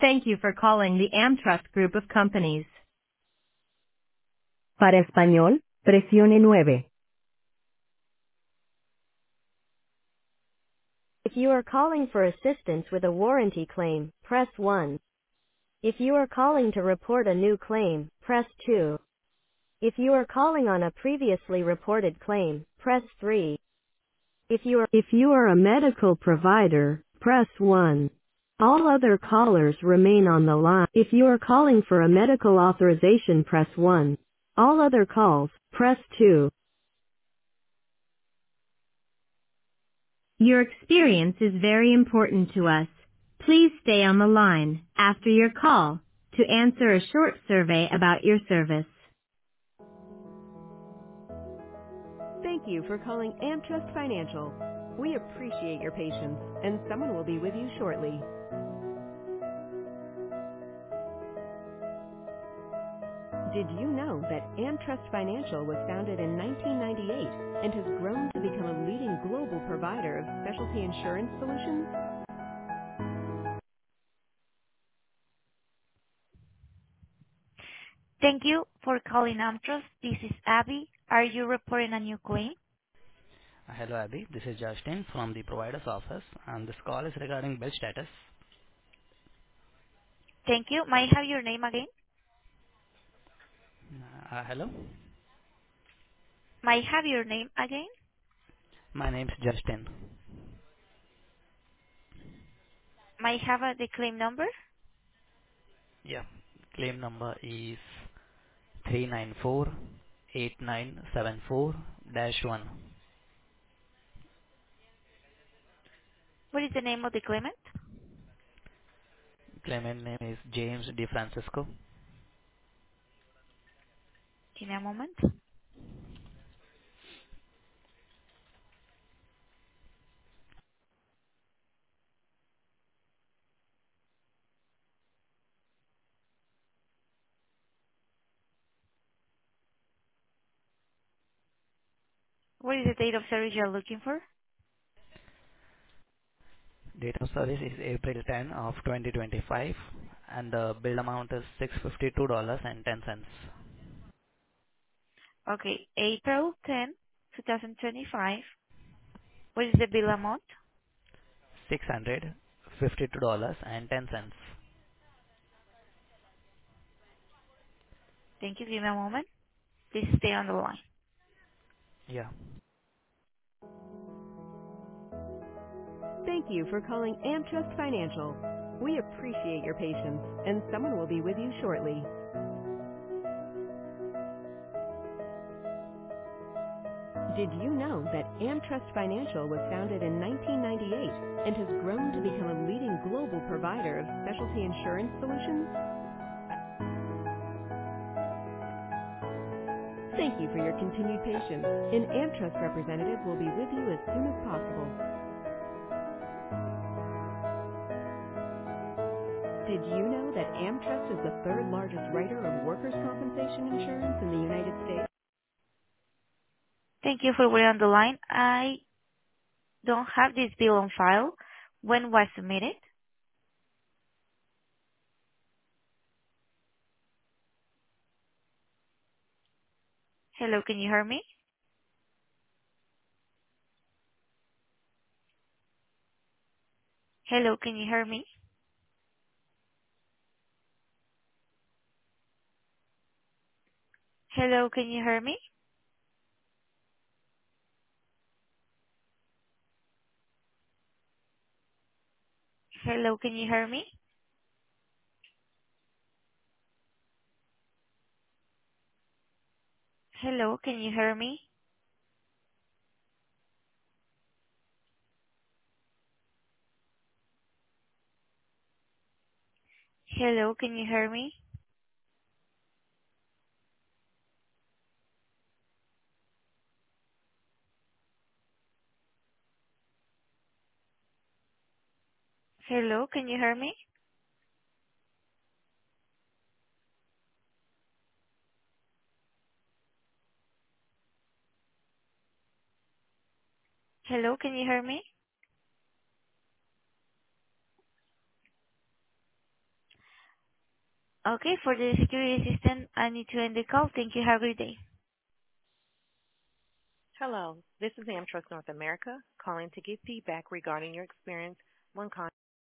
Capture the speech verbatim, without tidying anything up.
Thank you for calling the AmTrust Group of Companies. Para español, presione nueve. If you are calling for assistance with a warranty claim, press one. If you are calling to report a new claim, press two. If you are calling on a previously reported claim, press three. If you are if you are a medical provider, press one. All other callers remain on the line. If you are calling for a medical authorization, press one. All other calls, press two. Your experience is very important to us. Please stay on the line after your call to answer a short survey about your service. Thank you for calling AmTrust Financial. We appreciate your patience, and someone will be with you shortly. Did you know that AmTrust Financial was founded in nineteen ninety-eight and has grown to become a leading global provider of specialty insurance solutions? Thank you for calling AmTrust. This is Abby. Are you reporting a new claim? Hello, Abby. This is Justin from the provider's office, and this call is regarding bill status. Thank you. May I have your name again? Uh, hello, May I have your name again? my name's Justin. May I have uh, the claim number? Yeah, claim number is three nine four eight nine seven four dash one. What is the name of the claimant? Claimant name is James DeFrancisco. Give me a moment. What is the date of service you're looking for? Date of service is April tenth of twenty twenty-five, and the bill amount is six hundred fifty-two dollars and ten cents. Okay, April tenth, twenty twenty-five. What is the bill amount? six hundred fifty-two dollars and ten cents. Thank you. Give me a moment. Please stay on the line. Yeah. Thank you for calling AmTrust Financial. We appreciate your patience, and someone will be with you shortly. Did you know that AmTrust Financial was founded in nineteen ninety-eight and has grown to become a leading global provider of specialty insurance solutions? Thank you for your continued patience. An AmTrust representative will be with you as soon as possible. Did you know that AmTrust is the third largest writer of workers' compensation insurance in the United States? Thank you for waiting on the line. I don't have this bill on file. When was submitted? Hello, can you hear me? Hello, can you hear me? Hello, can you hear me? Hello, can you hear me? Hello, can you hear me? Hello, can you hear me? Hello, can you hear me? Hello, can you hear me? Okay, for the security assistant, I need to end the call. Thank you. Have a great day. Hello, this is AmTrust North America calling to give feedback regarding your experience when contacting